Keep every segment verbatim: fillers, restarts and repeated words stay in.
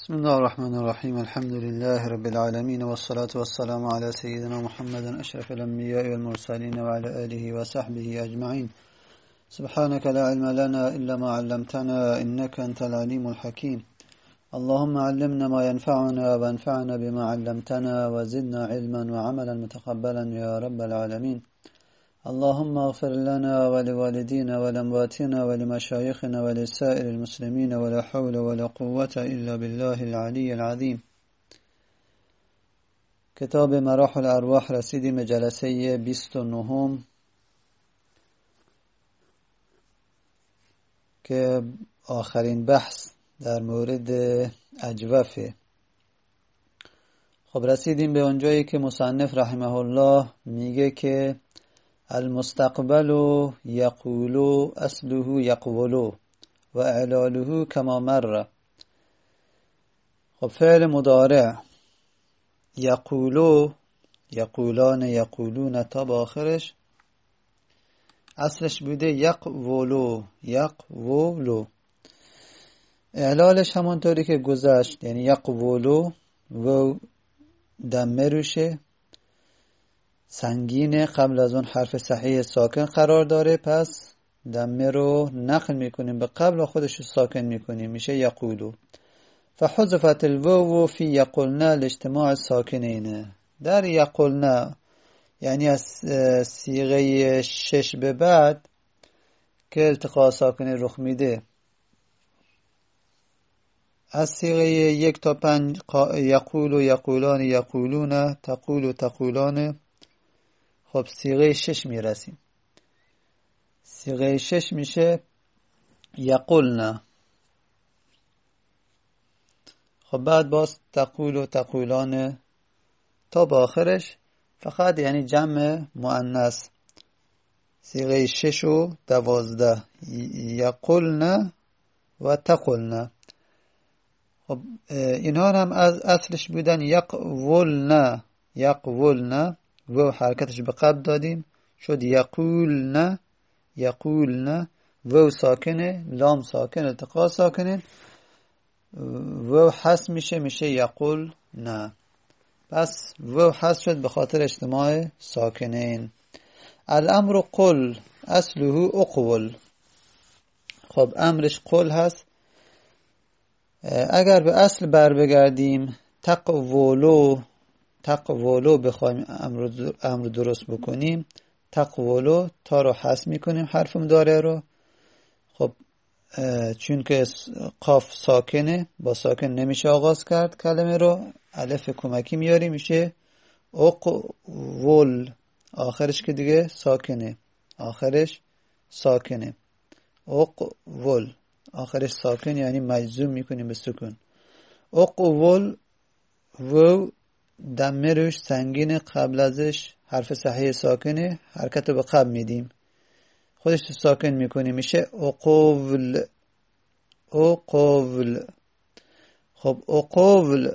بسم الله الرحمن الرحيم الحمد لله رب العالمين والصلاة والسلام على سيدنا محمد أشرف الأنبياء والمرسلين وعلى آله وصحبه أجمعين. سبحانك لا علم لنا إلا ما علمتنا إنك أنت العليم الحكيم. اللهم علمنا ما ينفعنا وانفعنا بما علمتنا وزدنا علما وعملا متقبلا يا رب العالمين. اللهم اغفر لنا ولوالدينا ولأمواتنا ولمشايخنا ولسائر المسلمين ولا حول ولا قوة إلا بالله العلي العظيم. کتاب مراحل الارواح رسیدیم به جلسه بیست و نهم که آخرین بحث در مورد اجوفه. خب رسیدیم به اونجایی که مصنف رحمه الله میگه که المستقبل یقول اصله یقول و اعلاله کما مر. خب فعل مضارع یقولو یقولان یقولون تا با آخرش اصلش بوده یقولو یقولو. اعلالش همونطوری که گذشت، یعنی یقولو و دمه روشه سنگینه، قبل از اون حرف صحیح ساکن قرار داره، پس دمه رو نقل میکنیم به قبل و خودش رو ساکن میکنیم، میشه یقولو. فحذفت الواو فی یقولنا لاجتماع ساکنین. در یقولنا یعنی از صیغه شش به بعد که التقاء ساکن رخ میده، از صیغه یک تا پنج یقول و یقولان یقولون تقول و تقولان. خب صیغه شش میرسیم. صیغه شش میشه یقولنا. خب بعد باز تقول و تقولان تا با آخرش، فقط یعنی جمع مؤنث. صیغه شش و دوازده یقولنا و تقولنا. خب اینها هم از اصلش بودن یقولنا یقولنا و حرکتش به قبل دادیم شد یقولنا یقولنا. و ساکنه، لام ساکن، التقاء ساکنه، و حذف میشه میشه یقولنا. پس و حذف شد به خاطر اجتماع ساکنین. الامر قل اصله اقول. خب امرش قل هست. اگر به اصل بر بگردیم تقولو تقولو بخوایم امر امر درست بکنیم، تقولو تا رو حذف میکنیم حرف مضارع رو. خب چون که قاف ساکنه، با ساکن نمیشه آغاز کرد کلمه رو، الف کمکی میاریم میشه اقول. آخرش که دیگه ساکنه، آخرش ساکنه اقول، آخرش ساکن یعنی مجزوم میکنیم به سکون. اقول و دمه روش سنگینه، قبل ازش حرف صحیح ساکنه، حرکت به قبل میدیم، خودش رو ساکن میکنیم میشه اقول اقول. خب اقول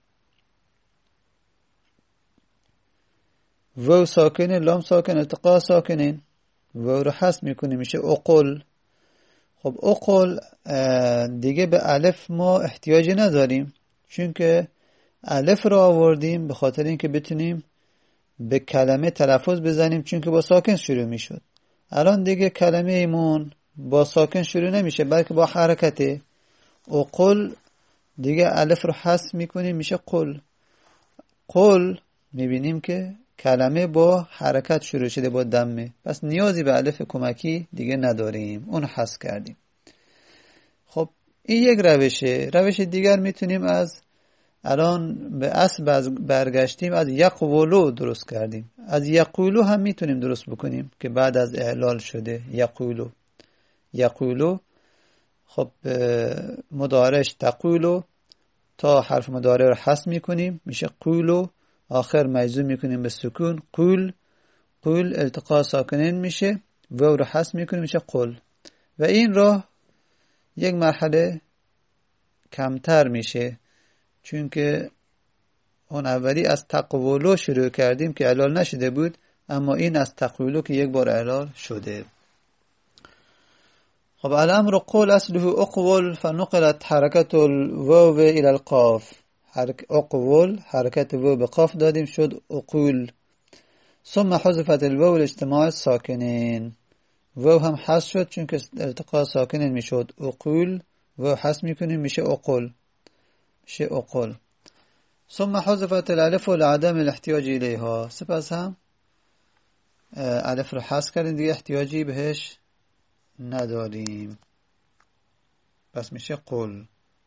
و ساکنه، لام ساکن، التقاء ساکنین، و رو حذف میکنیم میشه اقول. خب اقول دیگه به الف ما احتیاجی نداریم، چون که الف رو آوردیم به خاطر اینکه بتونیم به کلمه تلفظ بزنیم، چون که با ساکن شروع میشد. الان دیگه کلمه ایمون با ساکن شروع نمیشه بلکه با حرکته. اقول دیگه الف رو حذف میکنیم میشه قل. قل میبینیم که کلمه با حرکت شروع شده، با دمه، پس نیازی به الف کمکی دیگه نداریم، اون حذف کردیم. خب این یک روشه. روش دیگر میتونیم از الان به اصل برگشتیم، از یقولو درست کردیم، از یقولو هم میتونیم درست بکنیم که بعد از اعلال شده یقولو یقولو. خب مضارعش تقولو، تا حرف مضارع رو حذف میکنیم میشه قولو، آخر مجزوم میکنیم به سکون قول قول، التقاء ساکنین میشه، و رو حذف میکنیم میشه قل. و این راه یک مرحله کمتر میشه، چون که اون اولی از تقولو شروع کردیم که اعلال نشده بود، اما این از تقولو که یک بار اعلال شده. خب خب الامر قول اصله اقول فنقلت حرکت الواو الى القاف. حرک اقول حرکت واو به قاف دادیم شد اقول. ثم حذفت الواو الاجتماع الساکنین. واو هم حذف شد چون که التقاء ساکنین میشد اقول. واو حذف میکنیم میشه اقول. میشه اقول. ثم حذفت الالف لعدم الاحتیاج الیها. سپس هم الف رو حذف کردیم دیگه احتیاجی بهش نداریم. پس میشه قل.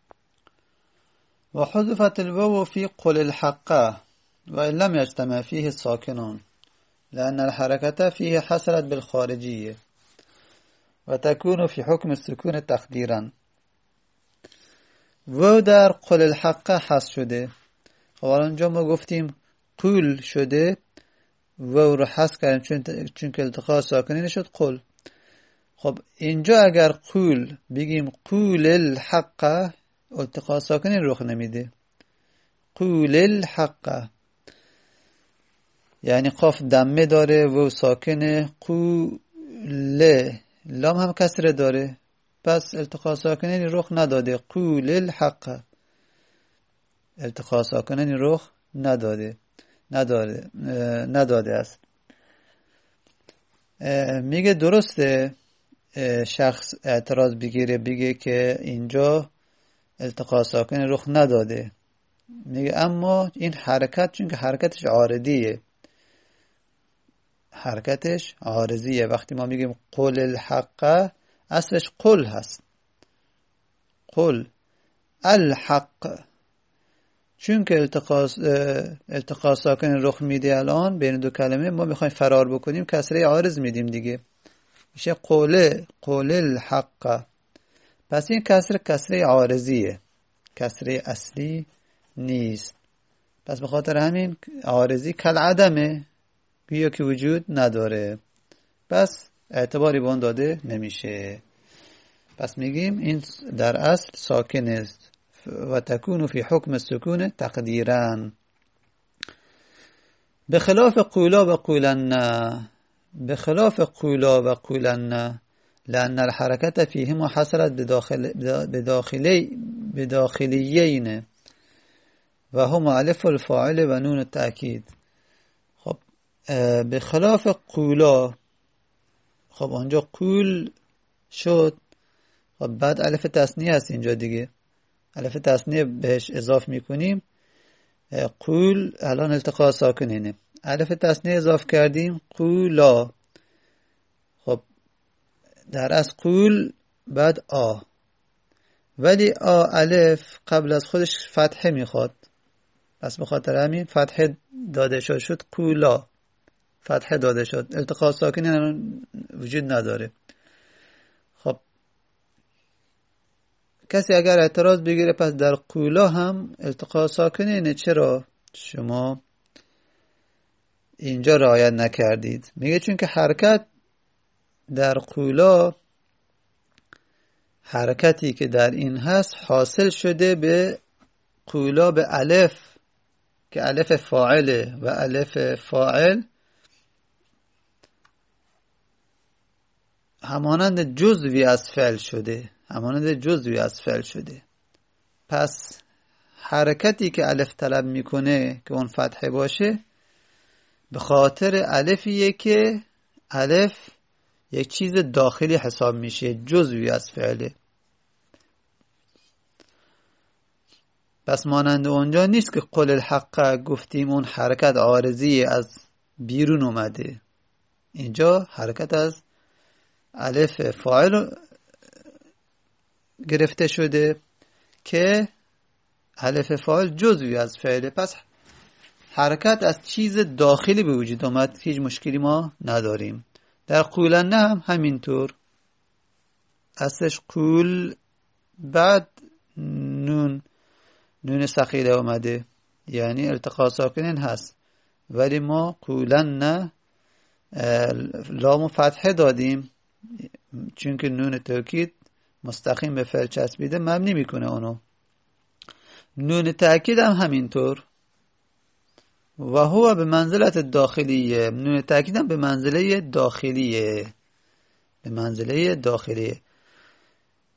و حذفت الواو في قل الحق وإن لم يجتمع فيه الساكنون لأن الحركة فيه حصلت بالخارجية وتكون في حكم السكون تقديرا. واو در قل الحق حذف شده. خب اونجا ما گفتیم قول شده، واو رو حذف کردیم چون چون که التقاء ساکنین شد قل. خب اینجا اگر قول بگیم قول الحق التقاء ساکنین رخ نمیده. قول الحق یعنی قاف دمه داره و ساکنه. قول لام هم کسره داره پس التقاء ساکنین رخ نداده. قول الحق التقاء ساکنین رخ نداده نداده نداده است. میگه درسته شخص اعتراض بگیره بگه که اینجا التقاء ساکن رخ نداده. میگه اما این حرکت چون که حرکتش عارضیه حرکتش عارضیه وقتی ما میگیم قل الحق اصلش قل هست. قل الحق چون که التقاء التقاء ساکن رخ میده الان بین دو کلمه ما میخوایم فرار بکنیم کسره عارض میدیم دیگه میشه قول قول الحق. پس این کسره کسره عارضیه کسره اصلی نیست. پس به خاطر همین عارضی کل عدمه گویا که وجود نداره پس اعتباری به اون داده نمیشه. پس میگیم این در اصل ساکن است و تکون فی حکم السکون تقدیرا بخلاف قولا و قولن. بخلاف قولا و قولن لأن الحركة فيهما حصلت بداخل بداخلي بداخليين وهما الف الفاعل و نون التأكيد. خب بخلاف قولا خب اونجا قول شد خب بعد الف تثنیه هست اینجا دیگه الف تثنیه بهش اضافه میکنیم. قول الان التقاء ساکنینه الف تثنیه اضافه کردیم قولا. خب در از قول بعد آ ولی آ الف قبل از خودش فتحه میخواد پس به خاطر همین فتحه داده شد شد قولا فتحه داده شد التقاء ساکنین وجود نداره. خب کسی اگر اعتراض بگیره پس در قولا هم التقاء ساکنینه چرا شما اینجا رعایت نکردید؟ میگه چون که حرکت در قولا حرکتی که در این هست حاصل شده به قولا به الف که الف فاعله و الف فاعل همانند جزوی از فعل شده همانند جزوی از فعل شده. پس حرکتی که الف طلب میکنه که اون فتحه باشه به خاطر الفیه که الف یک چیز داخلی حساب میشه جزوی از فعله. پس مانند اونجا نیست که قل الحق گفتیم اون حرکت عارضی از بیرون اومده. اینجا حرکت از الف فاعل گرفته شده که الف فاعل جزوی از فعله. پس حرکت از چیز داخلی به وجود اومد هیچ مشکلی ما نداریم. در قولن هم همینطور اصلش قول بعد نون نون ثقیله اومده یعنی التقاء ساکنین هست ولی ما قولن لام فتحه دادیم چون که نون تأکید مستقیم به فعل چسبیده مبنی میکنه اونو. نون تأکید هم همینطور و هو به منزلت داخلیه. نون تأکید هم به منزله داخلیه به منزله داخلیه.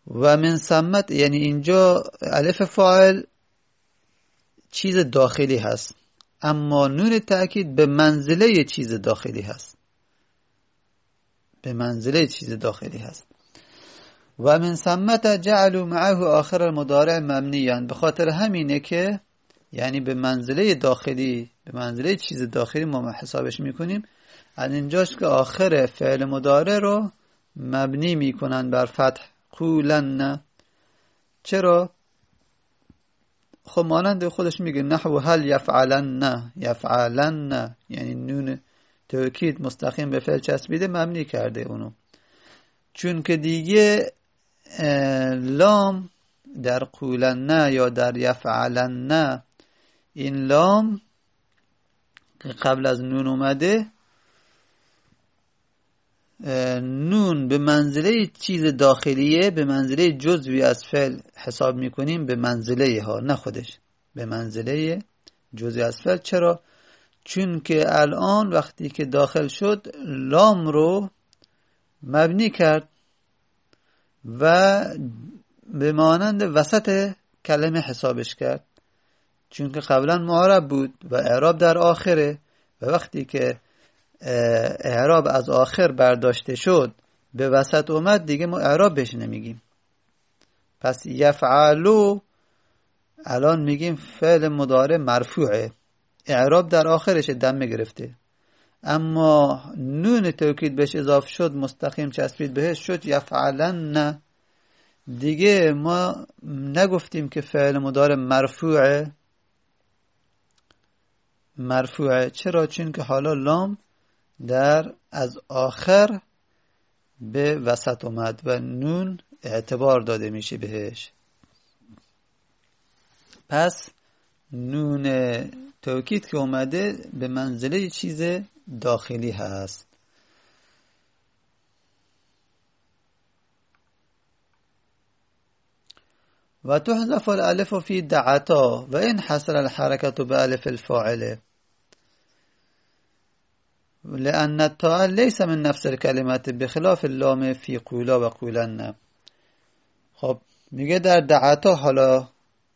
و من ثمت یعنی اینجا الف فاعل چیز داخلی هست، اما نون تأکید به منزله چیز داخلی هست، به منزله چیز داخلی هست. و من ثمت جعلوا معه آخر المضارع مبنیاً، به خاطر همینه که یعنی به منزله داخلی، به منزله چیز داخلی ما حسابش میکنیم. از اینجاست که آخر فعل مضارع رو مبنی میکنن بر فتح. قولن. چرا؟ خب مانند خودش میگه نحو هل یفعلن، یفعلن یعنی نون تأکید مستقیم به فعل چسبیده، مبنی کرده اونو. چون که دیگه لام در قولن یا در یفعلن، این لام که قبل از نون اومده، نون به منزله چیز داخلیه، به منزله جزوی از فعل حساب میکنیم، به منزله ها، نه خودش، به منزله جزوی از فعل. چرا؟ چون که الان وقتی که داخل شد لام رو مبنی کرد و به مانند وسط کلمه حسابش کرد، چون که قبلا معرب بود و اعراب در آخره، و وقتی که اعراب از آخر برداشته شد به وسط اومد، دیگه ما اعراب بهش نمیگیم. پس یفعلو الان میگیم فعل مضارع مرفوعه، اعراب در آخرش دم گرفته، اما نون توکید بهش اضافه شد، مستقیم چسبید بهش، شد یفعلن. نه دیگه ما نگفتیم که فعل مضارع مرفوعه. مرفوعه چرا؟ چون که حالا لام در از آخر به وسط اومد و نون اعتبار داده میشه بهش. پس نون توکید که اومده به منزله چیز داخلی هست. و تحذف الالف فی دعتا و ان حصل الحركة بألف الفاعل لأن التاء ليس من نفس الكلمات بخلاف اللام في قولا و قولن. خب میگه در دعتا حالا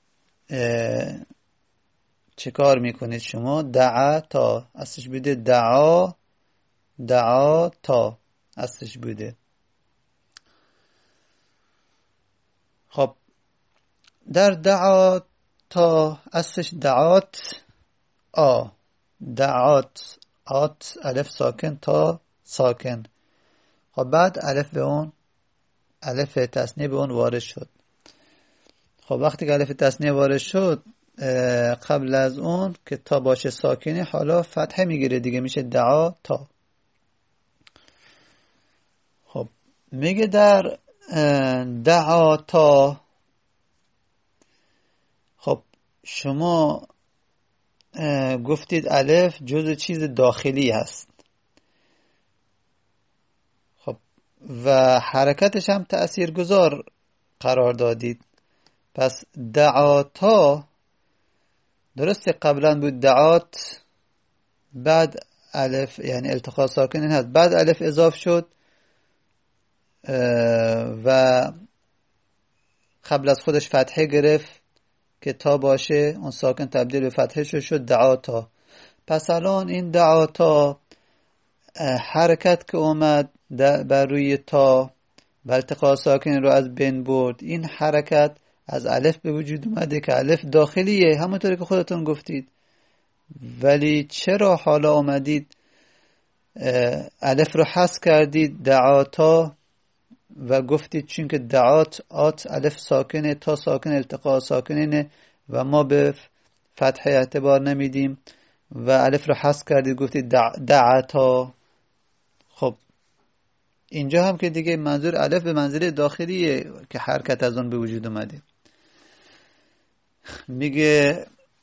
چه کار میکنید شما؟ دعتا اصلش بوده دعا، دعا تا اصلش بوده. خب در دعا تا اصلش دعات آ، دعات آت الف ساکن تا ساکن. خب بعد الف به اون، الف تثنیه به اون وارد شد. خب وقتی که الف تثنیه وارد شد، قبل از اون که تا باشه ساکنه، حالا فتحه میگیره دیگه، میشه دعا تا. خب میگه در دعا تا، خب شما گفتید الف جزء چیز داخلی هست، خب و حرکتش هم تأثیرگذار قرار دادید. پس دعاتا درسته قبلا بود دعات، بعد الف یعنی التقاء ساکنین هست، بعد الف اضافه شد و قبل از خودش فتحه گرفت که تا باشه، اون ساکن تبدیل به فتحه شد، شد دعاتا. پس الان این دعاتا حرکت که اومد بر روی تا و التقاء ساکن رو از بین برد، این حرکت از الف به وجود اومده که الف داخلیه همونطوری که خودتون گفتید. ولی چرا حالا اومدید الف رو حذف کردید دعاتا و گفتید چون که دعات آت الف ساکنه، تا ساکن، التقاء ساکنه و ما به فتحه اعتبار نمیدیم و الف رو حذف کردید گفتید دعاتا. خب اینجا هم که دیگه منظور الف به منزله داخلیه که حرکت از اون به وجود اومده. میگه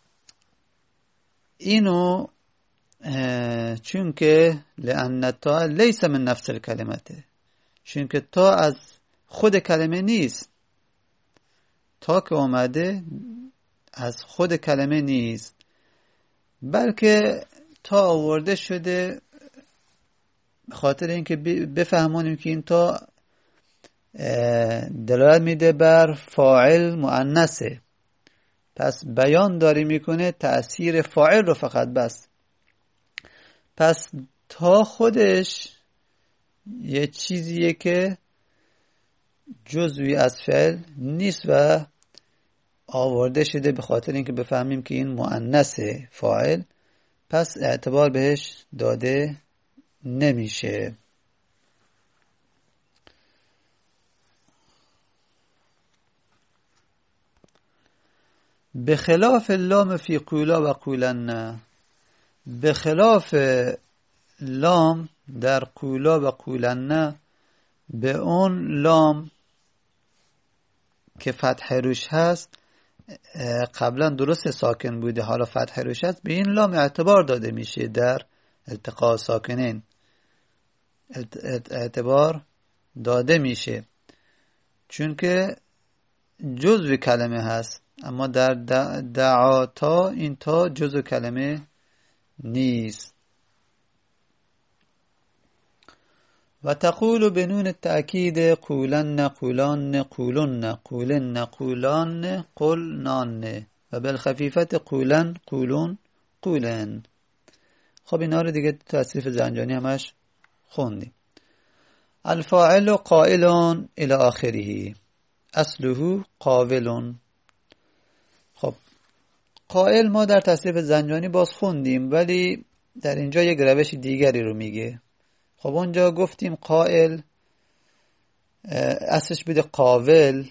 اینو چون که لأن تا لیس من نفس الکلمته، چون که تا از خود کلمه نیست، تا که اومده از خود کلمه نیست، بلکه تا آورده شده خاطر اینکه بفهمونیم که این تا دلالت میده بر فاعل مؤنثه، پس بیان داری میکنه تأثیر فاعل رو فقط بس. پس تا خودش یه چیزیه که جزوی از فعل نیست و آورده شده به خاطر اینکه بفهمیم که این مؤنثه فاعل، پس اعتبار بهش داده نمیشه. به خلاف لام فی قولا و قولن، به خلاف لام در قولا و قولن، به اون لام که فتح روش هست قبلا درست ساکن بوده حالا فتح روش هست، به این لام اعتبار داده میشه در التقاء ساکنین، اعتبار داده میشه چون که جزو کلمه هست، اما در دعا تا این تا جزو کلمه نیست. و تقول بنون التأکید قولن قولان قولن قولن قولان قلنان و بالخفیفت قولن قولون قولن. خب اینا رو دیگه تصریف زنجانی همش خوندیم. الفاعل قائل الى آخره اصله قاول. خب قائل ما در تصریف زنجانی باز خوندیم، ولی در اینجا یک روش دیگری رو میگه. خب اونجا گفتیم قائل اصلش بوده قاول،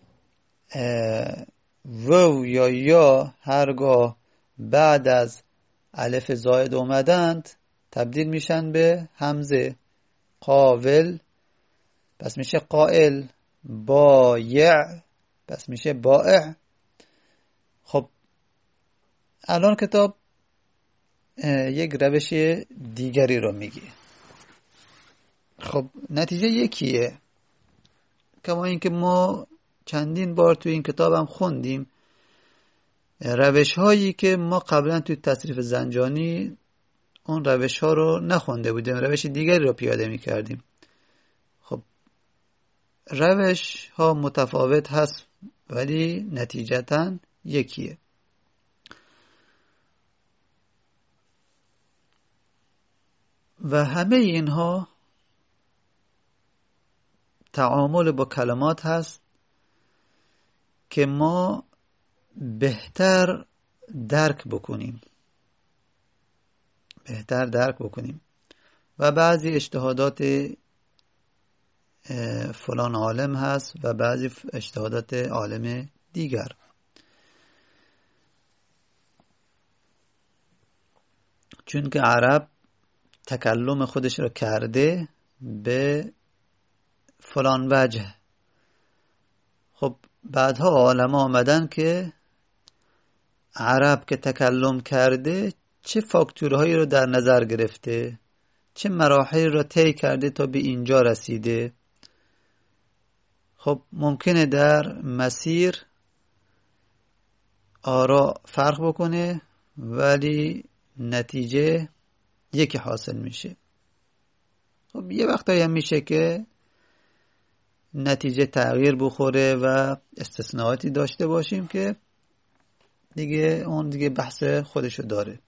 و یا یا هرگاه بعد از الف زائد اومدند تبدیل میشن به همزه قاول، پس میشه قائل. بایع پس میشه بائع. خب الان کتاب یک روش دیگری رو میگه. خب نتیجه یکیه، کما اینکه ما چندین بار توی این کتاب هم خوندیم روش هایی که ما قبلا توی تصریف زنجانی اون روش ها رو نخونده بودیم، روش دیگری رو پیاده می کردیم. خب روش ها متفاوت هست ولی نتیجتاً یکیه. و همه اینها تعامل با کلمات هست که ما بهتر درک بکنیم بهتر درک بکنیم و بعضی اجتهادات فلان عالم هست و بعضی اجتهادات عالم دیگر. چون که عرب تکلم خودش را کرده به فلان وجه. خب بعدها علما آمدن که عرب که تکلم کرده چه فاکتورهایی رو در نظر گرفته، چه مراحلی رو طی کرده تا به اینجا رسیده. خب ممکنه در مسیر آرا فرق بکنه ولی نتیجه یکی حاصل میشه. خب یه وقتایی هم میشه که نتیجه تغییر بخوره و استثناءاتی داشته باشیم که دیگه اون دیگه بحث خودشو داره.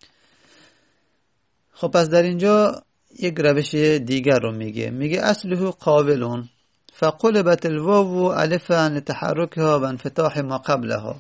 خب پس در اینجا یک روش دیگر رو میگه میگه اصله قاولون فقلبت الواو الفا لتحرکها و انفتاح ما قبلها.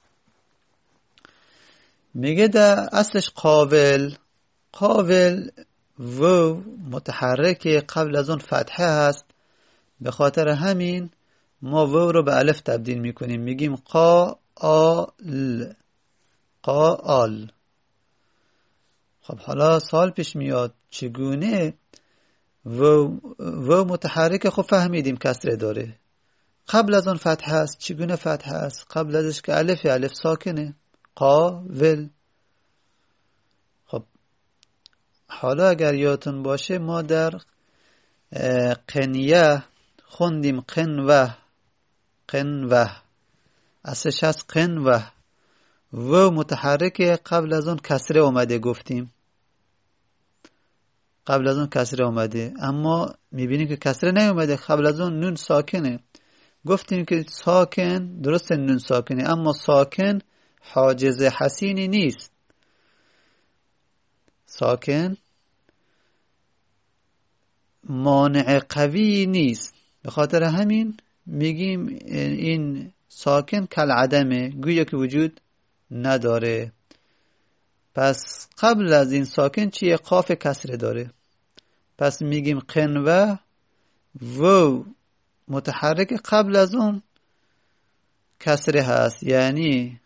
میگه در اصلش قاول، قاول و متحرک قبل از اون فتحه هست، به خاطر همین ما و رو به الف تبدیل میکنیم، میگیم قا آل قا آل. خب حالا سوال پیش میاد چگونه و و متحرک؟ خب فهمیدیم کسره داره، قبل از اون فتحه است. چگونه فتحه است؟ قبل ازش که الف الف ساکنه قاول. خب حالا اگر یادتون باشه ما در قنیه خوندیم قنوه قنوه اصلش هست قنوه و متحرک قبل از اون کسره اومده، گفتیم قبل از اون کسره اومده، اما میبینیم که کسره نیومده، قبل از اون نون ساکنه. گفتیم که ساکن درست نون ساکنه، اما ساکن حاجز حسینی نیست. ساکن مانع قوی نیست. به خاطر همین میگیم این ساکن کل عدمه، گویا که وجود نداره. پس قبل از این ساکن چیه؟ قاف کسره داره. پس میگیم قنوه و متحرک قبل از اون کسره هست، یعنی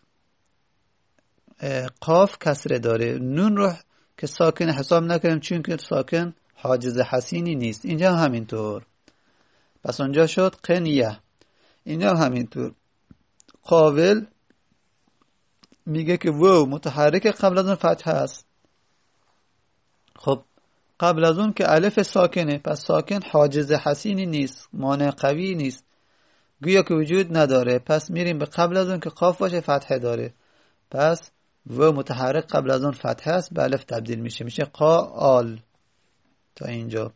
قاف کسره داره. نون رو که ساکن حساب نکنیم چون که ساکن حاجز حسینی نیست. اینجا هم همینطور. پس اونجا شد قنیه. اینجا هم همینطور. قاول میگه که و متحرک قبل از اون فتح هست. خب قبل از اون که الف ساکنه، پس ساکن حاجز حسینی نیست، مانع قوی نیست، گویا که وجود نداره. پس میریم به قبل از اون که قاف باشه فتحه داره. پس و متحرک قبل از اون فتحه است، به الف تبدیل میشه، میشه قال. تا اینجا.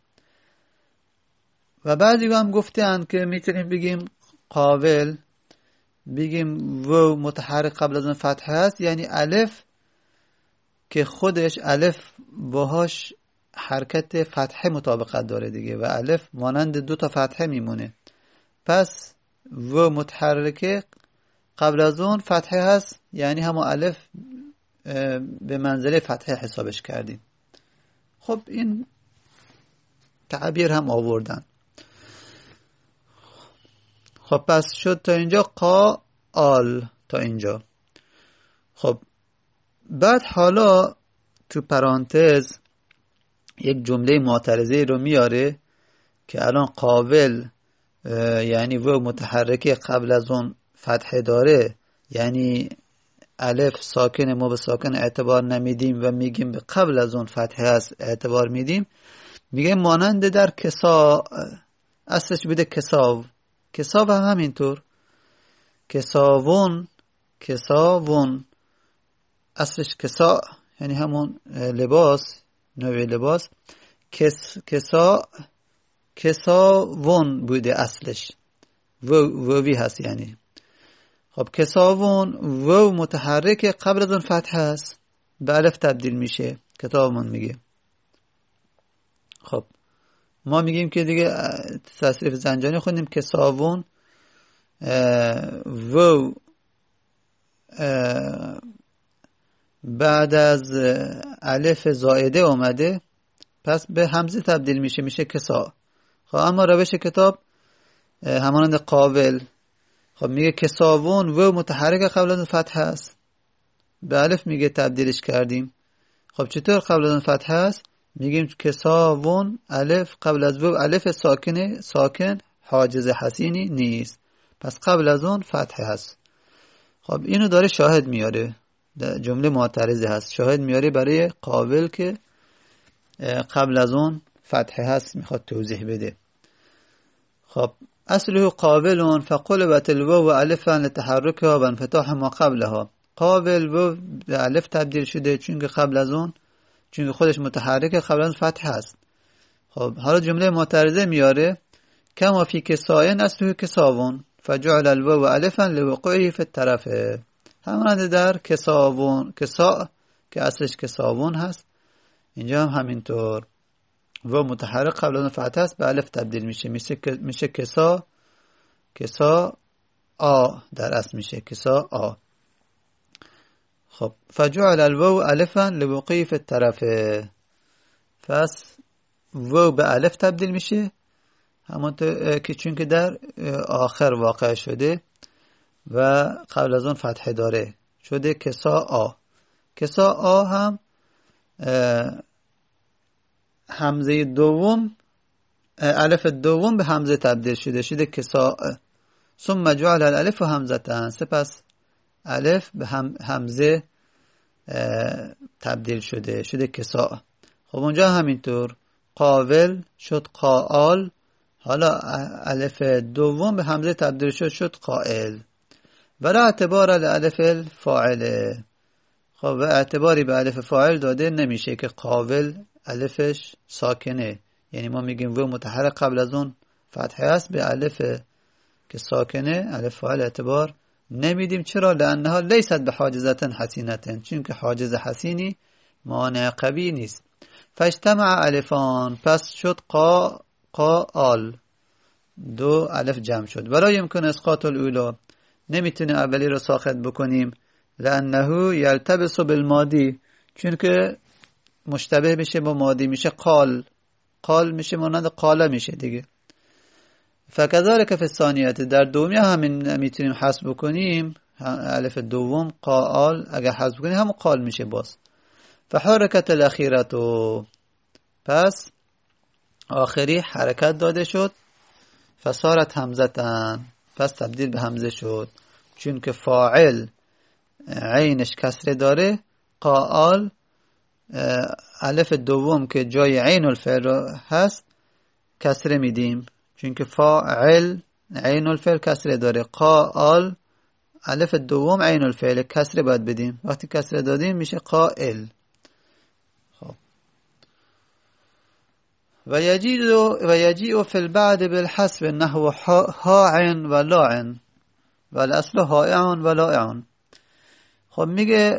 و بعضی هم گفتن که میتونیم بگیم قاول، بگیم و متحرک قبل از اون فتحه است، یعنی الف که خودش الف باهاش حرکت فتحه مطابقت داره دیگه، و الف مانند دو تا فتحه میمونه. پس و متحرکه قبل از اون فتحه هست، یعنی همون الف به منزله فتحه حسابش کردیم. خب این تعبیر هم آوردن. خب پس شد تا اینجا قال تا اینجا. خب بعد حالا تو پرانتز یک جمله معترضه رو میاره که الان قاول یعنی و متحرکه قبل از اون فتحه داره، یعنی الف ساکن، ما به ساکن اعتبار نمیدیم و میگیم به قبل از اون فتحه هست اعتبار میدیم. میگه مانند در کسا، اصلش بوده کساو، کساو هم همینطور، کساوون، کساوون اصلش کسا یعنی همون لباس، نوع لباس. کس کسا کساوون بوده اصلش، و ووی هست یعنی. خب کساوون و متحرک قبل از اون فتح هست، به الف تبدیل میشه، کتابمون میگه. خب ما میگیم که دیگه تصریف زنجانی خوندیم کساوون و بعد از الف زائده اومده، پس به همزه تبدیل میشه، میشه کسا. خب اما روش کتاب همانند قاول. خب میگه کساوون و متحرک قبل از فتح هست، به الف میگه تبدیلش کردیم. خب چطور قبل از فتح هست؟ میگیم کساوون الف قبل از و الف ساکنه، ساکن حاجز حسینی نیست، پس قبل از اون فتح هست. خب اینو داره شاهد میاره، جمله معترضه هست، شاهد میاره برای قاول که قبل از اون فتح هست، میخواد توضیح بده. خب اصله قاولون فقلبت الواو الفا لتحرکها و انفتاح ما قبلها. قاول و به الف تبدیل شده چون که قبل از اون، چون که خودش متحرک قبل از فتح هست. خب حالا جمله معترضه میاره کما فی کساین اصله کساوون فجعل الواو الفا لوقوعه فی الطرف. همانند در کساوون، کسا که اصلش کساوون هست، اینجا هم همینطور و متحرک قبل از فتح است، به الف تبدیل میشه، میشه میشه کسا، کسا آ در اصل میشه کسا آ. خب فجعل الواو الفا لوقوعه فی الطرف، پس و به الف تبدیل میشه همونطور که چون که در آخر واقع شده و قبل از اون فتحه داره، شده کسا آ. کسا آ هم همزه دوم، الف دوم به همزه تبدیل شده، شده کسا. ثم جعل الالف و همزتن، سپس الف به هم همزه تبدیل شده، شده کسا. خب اونجا همینطور قاول شد قائل، حالا الف دوم به همزه تبدیل شد، شد قائل. ولا اعتبار الالف الفاعله. خب و اعتباری به الف فاعل داده نمیشه که قاول الفش ساکنه، یعنی ما میگیم و متحرک قبل از اون فتحه است، به الف که ساکنه الف فاعل اعتبار نمیدیم. چرا؟ لانها لیست بحاجزه حسینه، چون که حاجز حسینی مانع قوی نیست. فاجتمع الفان، پس شد قا قا آل، دو الف جمع شد. ولا يمكن اسقاط الاولى، نمیتونیم اولی رو ساقط بکنیم. لانه یلتبس بالماضی، چون که مشتبه میشه با ماضی، میشه قال، قال میشه مانند قاله میشه دیگه. فکذالک فی الثانیه، در دومی همین میتونیم حذف بکنیم، الف دوم قال اگر حذف بکنیم همون قال میشه باز. فحرکت الاخیره، پس آخری حرکت داده شد. فصارت همزتن، پس تبدیل به همزه شد، چون که فاعل عینش کسره داره. قال الف دوم که جای عین الفعل هست کسره میدیم، چون که فاعل عین الفعل کسره داره. قال الف دوم عین الفعل کسره باید بدیم، وقتی کسره دادیم میشه قائل. خب و یجیء فی البعد بالحذف نحو هاع و لاع و الاصل هائع و لاع. خب میگه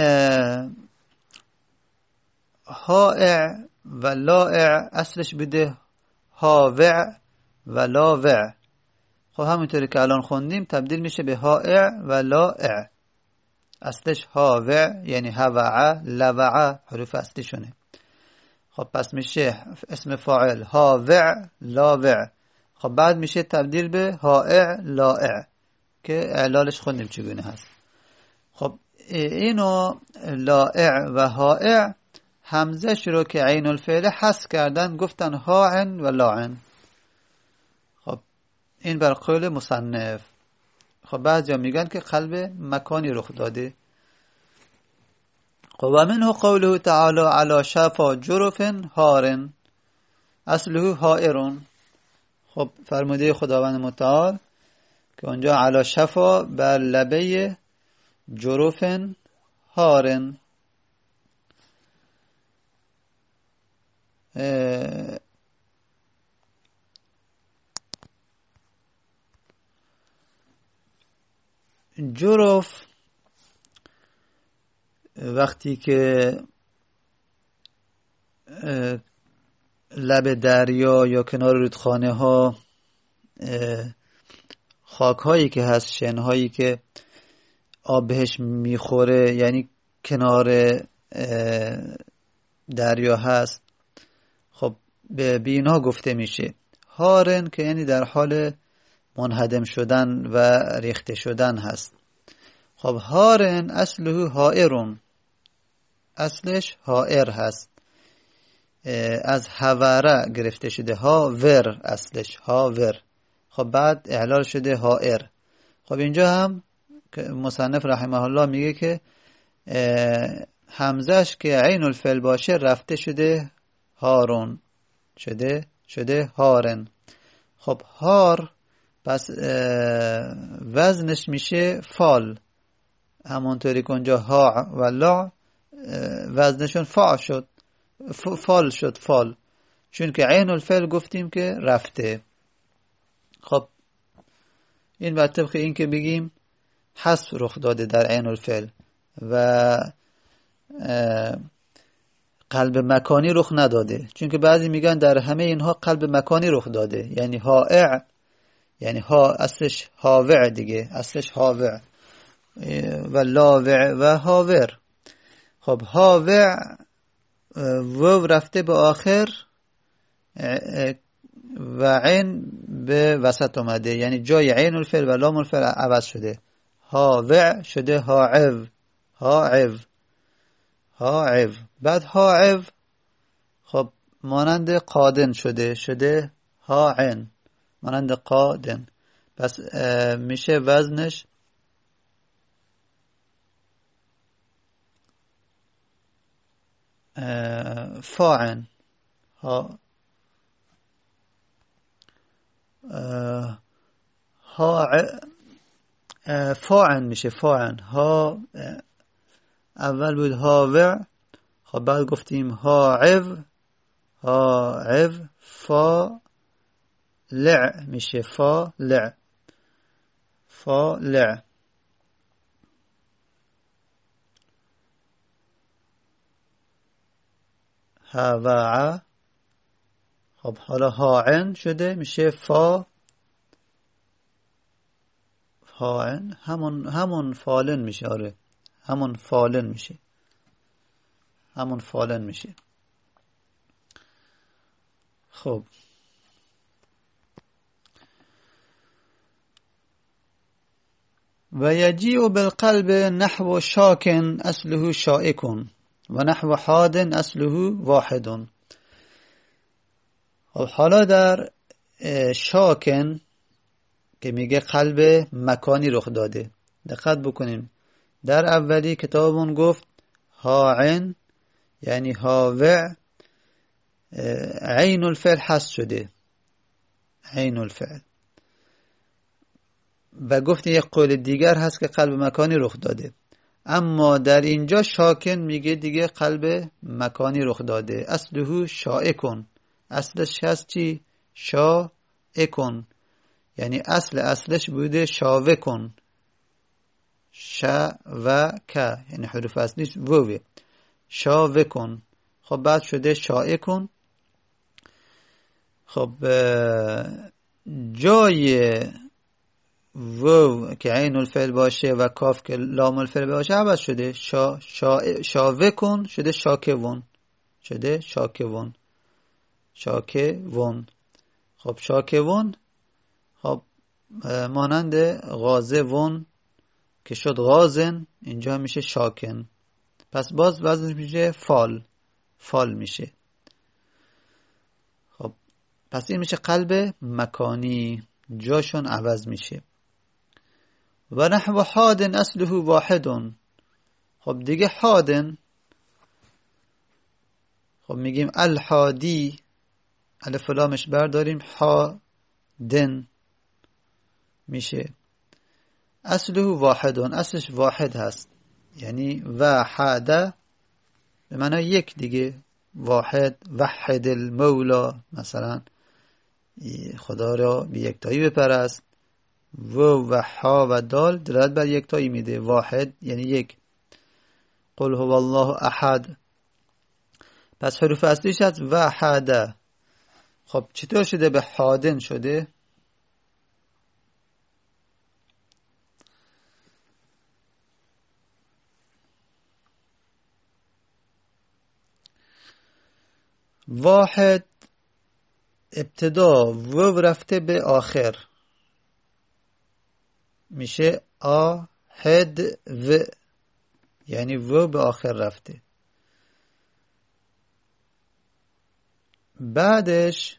هائع و لاع اصلش بده هاوع و لاوع. خب همونطوری که الان خوندیم تبدیل میشه به هائع و لاع. اصلش هاوع یعنی هوع لوع، حروف اصلیشونه. خب پس میشه اسم فاعل هاوع لاوع. خب بعد میشه تبدیل به هائع لاع که اعلالش خوندیم چگونه هست. خب اینو لاع و هائع همزه رو که عین الفعل حذف کردن گفتن هاع و لاع. خب این بر قول مصنف. خب بعضیا میگن که قلب مکانی رخ داده. خب و منه قوله تعالی علی شفا جرف هار اصله هائر. خب فرموده خداوند متعال که اونجا علی شفا بر لبه جرف هار. جرف وقتی که لب دریا یا کنار رودخانه ها خاک هایی که هست، شن هایی که آب بهش میخوره، یعنی کنار دریا هست، خب به بینا گفته میشه هارن که یعنی در حال منهدم شدن و ریخته شدن هست. خب هارن اصله هائرون، اصلش هائر هست، از هوره گرفته شده، هاور اصلش هاور. خب بعد اعلال شده هائر. خب اینجا هم مصنف رحمه الله میگه که همزش که عین الفعل باشه رفته شده هارون، شده شده هارن. خب هار پس وزنش میشه فال، همونطوری که اونجا ها و لا وزنشون فا شد، فال شد فال، چون که عین الفعل گفتیم که رفته. خب این بر طبق این که بگیم حذف رخ داده در عین الفعل و قلب مکانی رخ نداده، چون که بعضی میگن در همه اینها قلب مکانی رخ داده، یعنی هائع، یعنی ها اصلش هاوع دیگه، اصلش هاوع و لاوع و هاور. خب هاوع و رفته به آخر و عین به وسط اومده، یعنی جای عین الفعل و لام الفعل عوض شده، هاوع شده هاعو، هاعو هاعو. بعد هاعو خب مانند قادن شده، شده هاعن، مانند قادن. پس میشه وزنش فاعن، ها ها فاعن میشه فاعن. ها اول بود هاوع، خب بعد گفتیم هاعو ها عف فا لع میشه فا لع فا لع. ها و ع. خب حالا هاعن شده میشه فا هاعن همون همون فالن میشه. آره همون فالن میشه همون فالن میشه. خب و یجیء بالقلب نحو شاکن اصله شائک و نحو حاد اصله واحد. خب حالا در شاکن که میگه قلب مکانی رخ داده، دقت بکنیم در اولی کتابون گفت هاعن یعنی هاوع، عین الفعل حذف شده، عین الفعل، و گفت یک قول دیگر هست که قلب مکانی رخ داده. اما در اینجا شاکن میگه دیگه قلب مکانی رخ داده، اصله شائکن، اصلش هست چی؟ شائکن، یعنی اصل اصلش بوده شاوکن، ش و ک، یعنی حروف اصلیش ووه، شاوکن. خب بعد شده شائکن. خب جای وو که عین الفعل باشه و کاف که لام الفعل باشه عوض شده، شا شا شاوکن شده شاکون، شده شاکون شاکون. خب شاکون خب مانند غازون که شد غازن، اینجا میشه شاکن، پس باز وزنش میشه فال، فال میشه. خب پس این میشه قلب مکانی، جاشون عوض میشه. و نحو حاد اصله واحد. خب دیگه حادن، خب میگیم الحادی، الف و لامش برداریم، حادن میشه. اصله واحد، اصلش واحد هست، یعنی وحده به معنی یک دیگه، واحد، وحد المولا، مثلا خدا را به یکتایی بپرست. و و ها و دال دلالت بر یکتایی میده، واحد یعنی یک. قل هو الله احد، پس حروف اصلیش هست وحده. خب چطور شده به حادن شده؟ واحد ابتدا و رفته به آخر میشه آحد و، یعنی و به آخر رفته. بعدش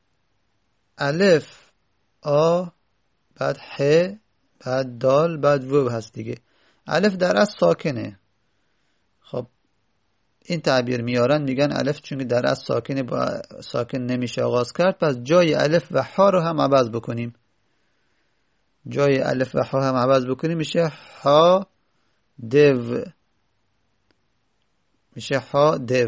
الف آ، بعد ح، بعد دال، بعد و هست دیگه. الف در اصل ساکنه. خب این تعبیر میارن، میگن الف چون در اصل ساکنه با ساکن نمیشه آغاز کرد، پس جای الف و ح رو هم عوض بکنیم، جای الف و ح هم عوض بکنیم میشه ها دو، میشه ها دو.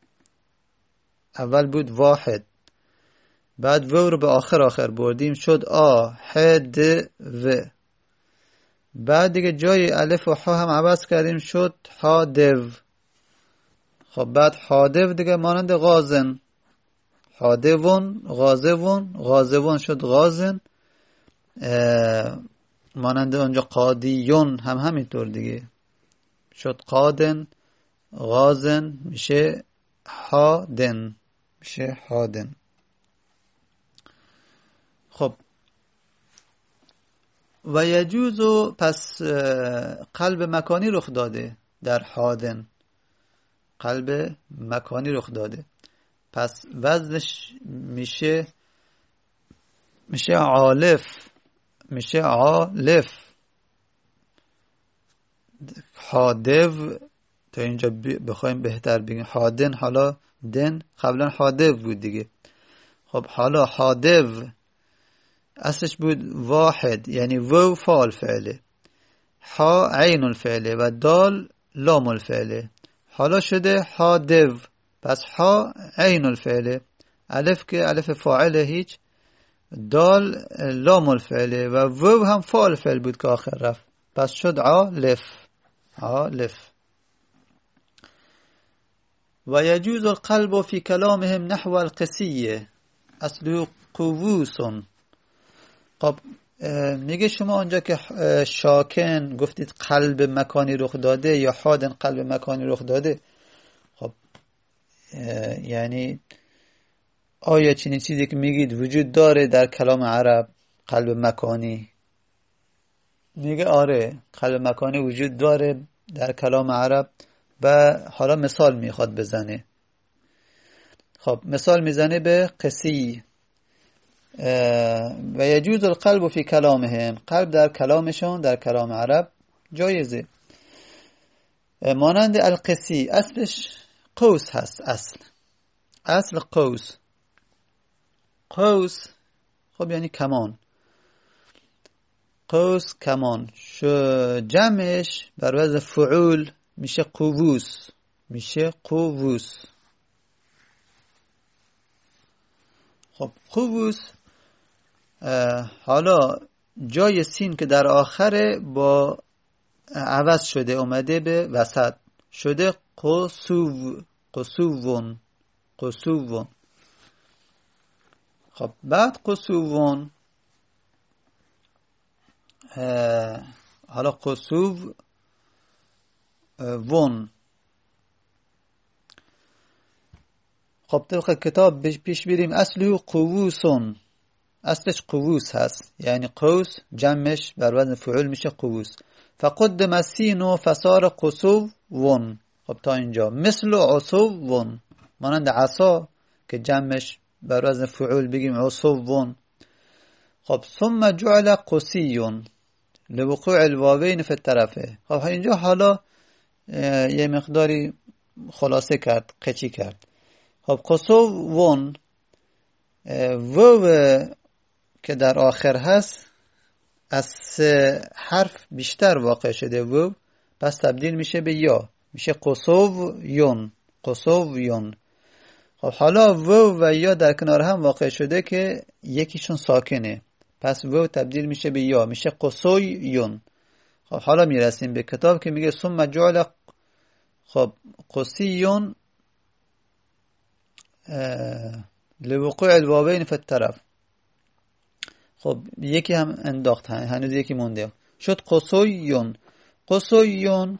اول بود واحد، بعد و رو به آخر آخر بردیم شد آ ح د و، بعد دیگه جای الف و ح هم عوض کردیم شد ها دو. خب بعد حادو دیگه مانند غازن، حادوون غازوون، غازوون شد غازن، مانند اونجا قادیون هم همینطور دیگه شد قادن، غازن میشه حادن، میشه حادن. خب و یجوزو، پس قلب مکانی رخ داده در حادن، قلب مکانی رخ داده، پس وزنش میشه میشه عالف، میشه عالف. حادو تا اینجا بخوایم بهتر بگیم حادن، حالا دن، قبلا حادو بود دیگه. خب حالا حادو اصلش بود واحد، یعنی و فال فعله، ها عین الفعله و دال لام الفعله، حالا شده حادو، پس ها عین الفعله، الف که الف فاعله هیچ، دال لام الفعله و وو هم فاعل فعل بود که آخر رفت، پس شد عالف. عالف. و یجوز القلب فی کلامهم نحو القسیه اصله قووس. خب میگه شما آنجا که شاکن گفتید قلب مکانی رخ داده یا حادن قلب مکانی رخ داده، خب یعنی آیا چنین چیزی که میگید وجود داره در کلام عرب قلب مکانی؟ میگه آره قلب مکانی وجود داره در کلام عرب و حالا مثال میخواد بزنه. خب مثال میزنه به قسی. و یجوز القلب فی کلامهم، قلب در کلامشون در کلام عرب جایزه. مانند القسی اصلش قوس هست، اصل اصل قوس. قوس خب یعنی کمان، قوس کمان. شو جمعش بر وزن فعول میشه قووس، میشه قووس. خب قووس حالا جای سین که در آخره با عوض شده اومده به وسط شده قصو، قصوون، قصوون. خب بعد قصوون حالا قصو ون. خب طبق کتاب پیش بریم. اصله قووسون، اصلش قووس هست، یعنی قوس جمعش بر وزن فعول میشه قووس. فقدم السین فصار قصو ون. خب تا اینجا مثل عصو ون، مانند عصا که جمعش بر وزن فعول بگیم عصو ون. خب ثم جعل قصیون لوقوع الواوین فی الطرفه. خب اینجا حالا یه مقداری خلاصه کرد، قچی کرد. خب قصو ون وو که در آخر هست از حرف بیشتر واقع شده وو، پس تبدیل میشه به یا، میشه قصو یون، قصو یون. خب حالا وو و یا در کنار هم واقع شده که یکیشون ساکنه، پس وو تبدیل میشه به یا، میشه قصو یون. خب حالا میرسیم به کتاب که میگه ثم جعل خب قصیون لوقوع الواوین فی الطرف. خب یکی هم انداخت، هنوز یکی مونده، شد قصویون. قصویون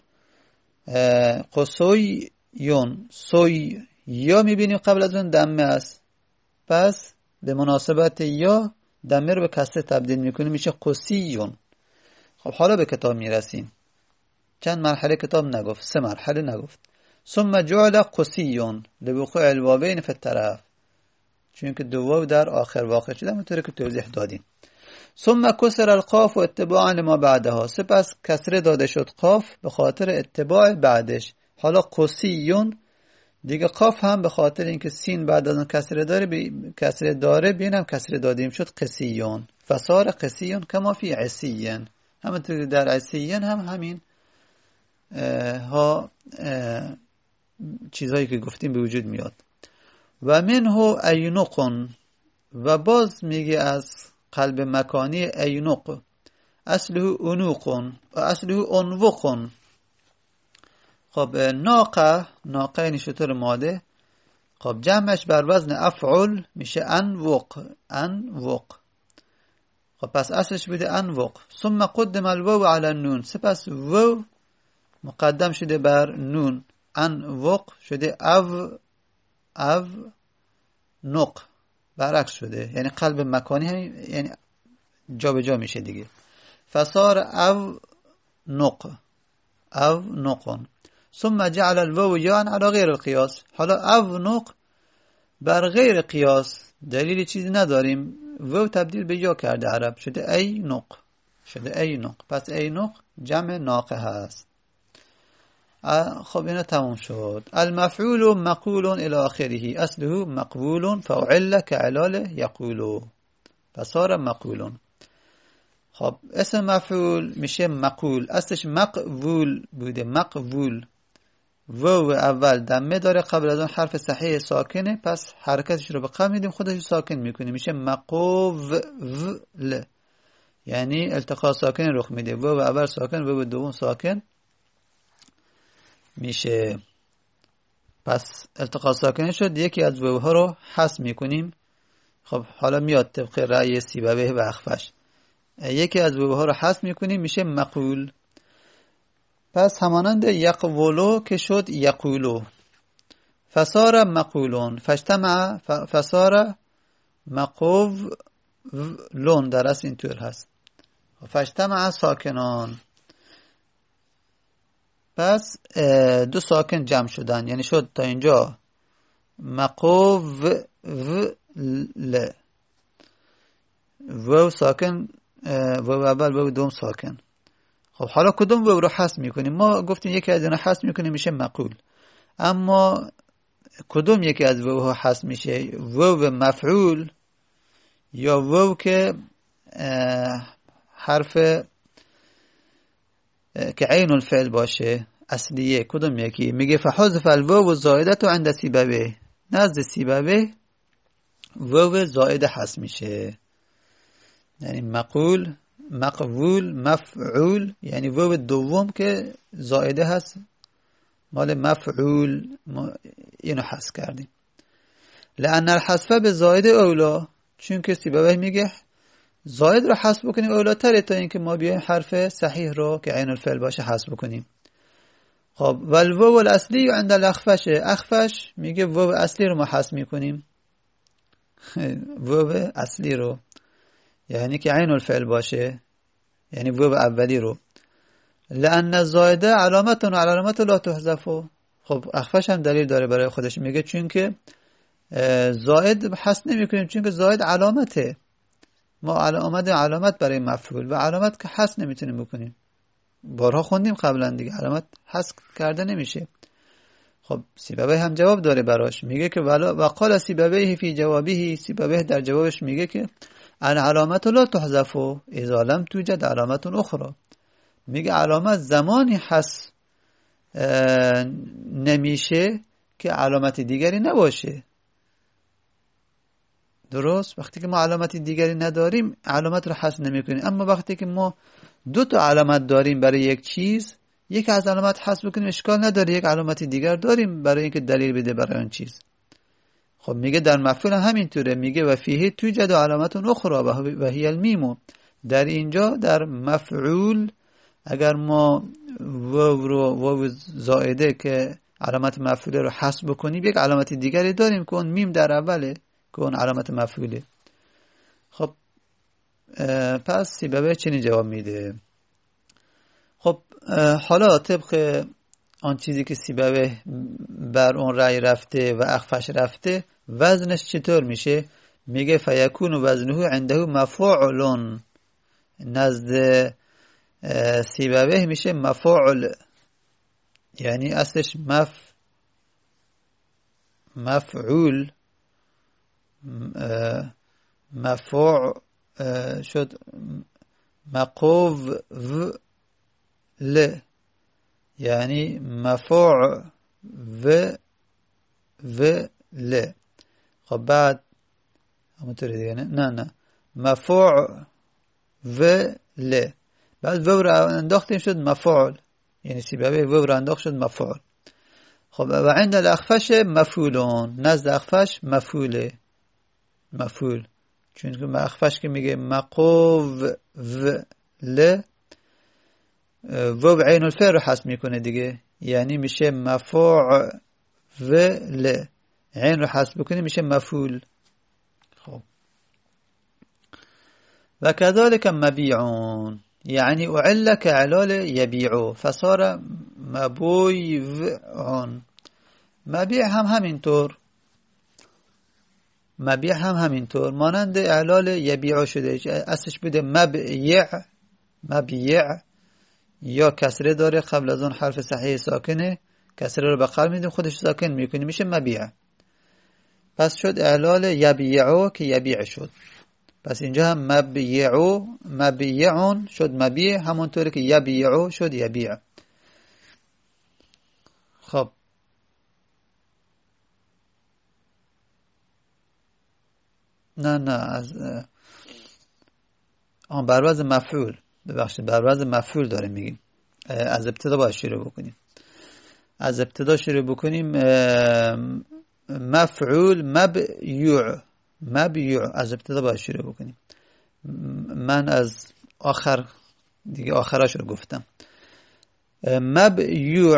قصویون سوی یا میبینیم قبل از اون دمه است، پس به مناسبت یا دمه رو به کسره تبدیل میکنیم میشه قصیون. خب حالا به کتاب میرسیم. چند مرحله کتاب نگفت، سه مرحله نگفت. ثم جعل قصیون لوقوع الواوین فی الطرف، چون که دو واو در آخر واقع شده همونطوری که توضیح دادیم. ثم کسر القاف و اتباعا لما بعدها، سپس کسره داده شد قاف به خاطر اتباع بعدش. حالا قصیون دیگه قاف هم به خاطر اینکه سین بعد از اون کسره داره بی... کسره داره بینم کسره دادیم شد قصیون. فصار قصیون کما فی عصیین، همونطوری در عصیین هم همین اه ها اه چیزهایی که گفتیم به وجود میاد. و منه اینقون، و باز میگه از قلب مکانی اینق، اصله انوقون و اصله انوقون. خب ناقه، ناقه یعنی شتر ماده، خب جمعش بر وزن افعل میشه انوق، انوق. خب پس اصلش بوده انوق. ثم قدم الواو علی النون، سپس واو مقدم شده بر نون، انوق شده او او نق، برعکس شده، یعنی قلب مکانی هم یعنی جا به جا میشه دیگه. فصار او نق، او نقون. ثم جعل الواو یا علی غیر القیاس. حالا او نق بر غیر قیاس، دلیلی چیزی نداریم، واو تبدیل به یا کرده عرب، شده ای نق، شده ای نق. پس ای نق جمع ناقه هست. خب اینا تموم شد. المفعول مقول الى آخره، اصله مقبول فعل كعلال يقول، فصار مقول. خب اسم مفعول میشه مقول، اصلش مقبول بوده، مقبول وو اول دمه داره قبل از اون حرف صحیح ساکنه، پس حرکتش رو به قبل میدیم، خودش ساکن میکنیم، میشه مقوول، یعنی التقاء ساکن رخ میده. وو اول ساکن، وو دوم ساکن میشه. پس التقاء ساکن شد، یکی از ووها رو حذف میکنیم. خب حالا میاد طبق رأی سیبویه و اخفش، یکی از ووها رو حذف میکنیم میشه مقول. پس همانند یقولو که شد یقولو، فصار مقولون، فاجتمع فصار مقولون، در اصل اینطور هست، فاجتمع ساکنان. پس دو ساکن جمع شدن، یعنی شد تا اینجا مقول، وو ساکن، وو اول، وو دوم ساکن. خب حالا کدوم وو رو حذف میکنیم؟ ما گفتیم یکی از اینا حذف میکنیم میشه مقول، اما کدوم یکی از وو ها حذف میشه؟ وو مفعول یا وو که حرف که عین الفعل باشه اصلیه؟ کدوم یکی؟ میگه فحذف الواو زائده عند سیبویه، نزد سیبویه وو زائده حذف میشه، یعنی مقول، مقول، مفعول، یعنی وو دوم که زائده هست مال مفعول، اینو حذف کردیم. لأن الحذف به زائد اولا، چون که سیبویه میگه زائد رو حذف بکنیم اولاتره تا اینکه ما بیایم حرف صحیح رو که عین الفعل باشه حذف بکنیم. خب والواو الاصلی عند الاخفش، اخفش میگه واو اصلی رو ما حذف میکنیم، واو اصلی رو، یعنی که عین الفعل باشه، یعنی واو اولی رو. لأن الزائده علامت و علامت لا تحذف. خب اخفش هم دلیل داره برای خودش، میگه چون که زائد حذف نمیکنیم، چون که زائد علامته، ما علامت علامت برای مفعول و علامت که حذف نمیتونیم بکنیم، بارها خوندیم قبلا دیگه، علامت حذف کرده نمیشه. خب سیبویه هم جواب داره براش، میگه که ولا وقال سیبویه فی جوابه، سیبویه در جوابش میگه که العلامت لا تحذف اذا لم توجد علامت اخرى، میگه علامت زمانی حذف نمیشه که علامت دیگری نباشه. درست؟ وقتی که ما علامت دیگری نداریم علامت رو حذف نمی‌کنیم، اما وقتی که ما دو تا علامت داریم برای یک چیز، یک از علامت حذف بکنیم اشکال نداره، یک علامت دیگر داریم برای اینکه دلیل بده برای اون چیز. خب میگه در مفعول همینطوره، میگه و فیه توجد علامت اخرى و هی المیم، در اینجا در مفعول اگر ما واو رو، واو زائده که علامت مفعول رو حذف بکنیم، یک علامت دیگری داریم که اون میم در اوله که اون علامت مفعوله. خب پس سیبویه چنین جواب میده. خب حالا طبق آن چیزی که سیبویه بر اون رأی رفته و اخفش رفته، وزنش چطور میشه؟ میگه فیکون وزنه عنده مفعول، نزد سیبویه میشه مفعول، یعنی اصلش مف مفعول مفعول شد مقوو ل، یعنی مفعول و و ل. خب بعد همونطوری دیگه، نه نه نه مفعول و ل، بعد وو را انداختیم شد مفعول، یعنی سیبویه وو را انداخت شد مفعول. خب و عند الاخفش مفعولون، نزد اخفش مفعوله، مفعول، چون که اخفش که میگه مقوو و ل، وو عین الفعل رو حذف میکنه دیگه، یعنی میشه مفعول و ل، عین رو حذف بکنه میشه مفعول. خب و كذلك مبيعون، يعني أعل كعلال يبيع فصار مبيع. مبيع هم همینطور، مبيع هم همینطور مانند اعلال یبیع شده، اصلش بوده مبیع، مبیع، یا کسره داره قبل از اون حرف صحیح ساکنه، کسره رو به قلب میدیم خودش ساکن میکنیم میشه مبیع. پس شد اعلال یبیعو که یبیع شد، پس اینجا هم مبیعو مبیعون شد مبیع، همونطوری که یبیعو شد یبیع. خب نه نه از آن بر وزن مفعول، ببخشید بر وزن مفعول داره میگیم. از ابتدا باید شروع بکنیم. از ابتدا شروع بکنیم. مفعول مبیوع، مبیوع از ابتدا باید شروع بکنیم. من از آخر دیگه آخرش رو گفتم. مبیوع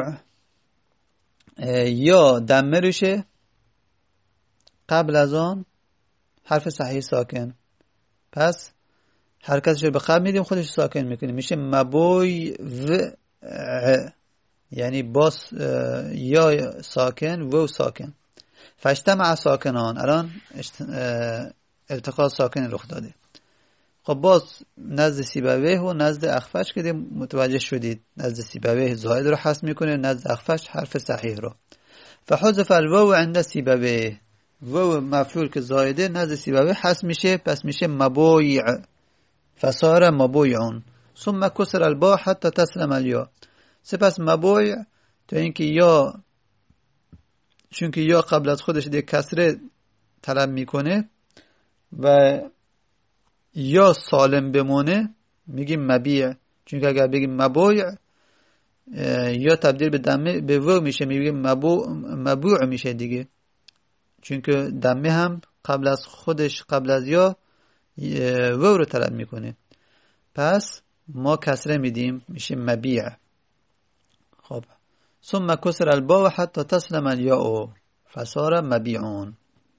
یا دمه روشه، قبل از آن حرف صحیح ساکن، پس حرکتش رو به قبل میدیم، خودش ساکن میکنیم، میشه مبوی و یعنی باس یا ساکن و ساکن. فاجتمع ساکنان، الان التقاء ساکن رخ داده. خب باز نزد سیبویه و نزد اخفش که متوجه شدید، نزد سیبویه زائد رو حذف میکنه، نزد اخفش حرف صحیح رو. فحذف الواو عند سیبویه، واو مفعول که زائده نزد سیبویه حذف میشه، پس میشه مبویع، فصار مبویعون. ثم کسر البا حتی تسلم الیا، سپس مبویع تا اینکه یا، چون که یا قبل از خودش دیگه کسره طلب میکنه و یا سالم بمونه میگیم مبیع، چون که اگر بگیم مبویع یا تبدیل به دمه به و میشه، میگیم مبو مبوع میشه دیگه، چون که دمه هم قبل از خودش قبل از یا و رو طلب میکنه، پس ما کسره میدیم میشه مبیع. خب ثم کسر البا حتی تسلم الیا فصار مبیعون.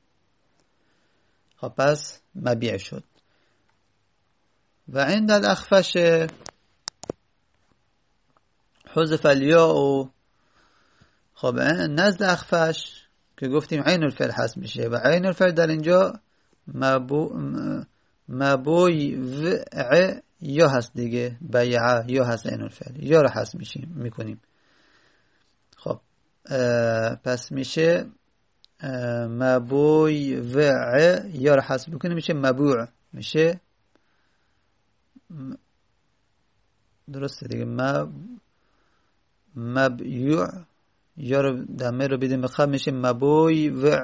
خب پس مبیع شد. و عند الاخفش حذف الیا. خب نزد اخفش که گفتیم عین الفعل حذف میشه و عین الفعل در اینجا مبو مبوی و یا هست دیگه، بیعه یا هست عین الفعل، یا رو حذف میشیم میکنیم. خب پس میشه مبوی و یا رو حذف بکنیم میشه مبوع، میشه درسته دیگه مب مبیوع، یا رو دمه رو بدیم بخواب میشه مبوی و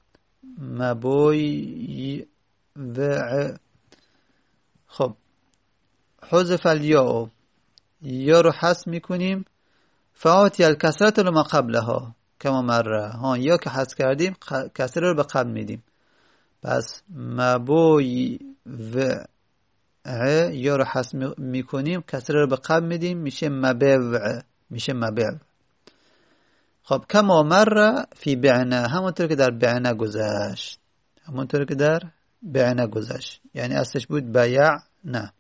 مبوی و. خب حذف الیا، یا رو حذف میکنیم، فاتی الکسرت رو ما قبلها کما مره، ها یا که حذف کردیم کسره رو به قبل میدیم، پس مبوی و یا رو حذف میکنیم کسره رو به قبل میدیم میشه مبوع، میشه مبوع. خب کما مره فی بعنا، همونطور که در بعنا گذشت، همونطور که در بعنا گذشت، یعنی اصلش بود بیع نه.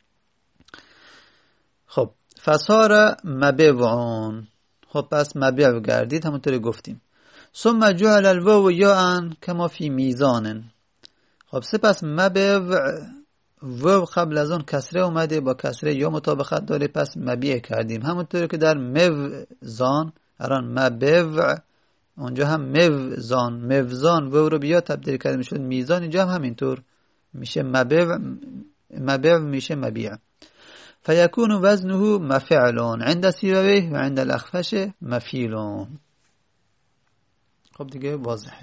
خب فصار مبوعون، خب پس مبوع گردید همونطور گفتیم. ثم جعل الواو یاء کما فی میزان. خب سپس مبوع واو قبل از اون کسره اومده، با کسره یا مطابقت داره، پس مبیع کردیم همونطور که در موزان. الان مبوع اونجا هم موزان، موزان واو رو بیا تبدیل کردیم شد میزان، اینجا هم همینطور میشه مبوع، مبوع میشه مبیع. فیکون وزنه مفعلون عند سیبویه و عند الاخفش مفیلون. خب دیگه واضحه.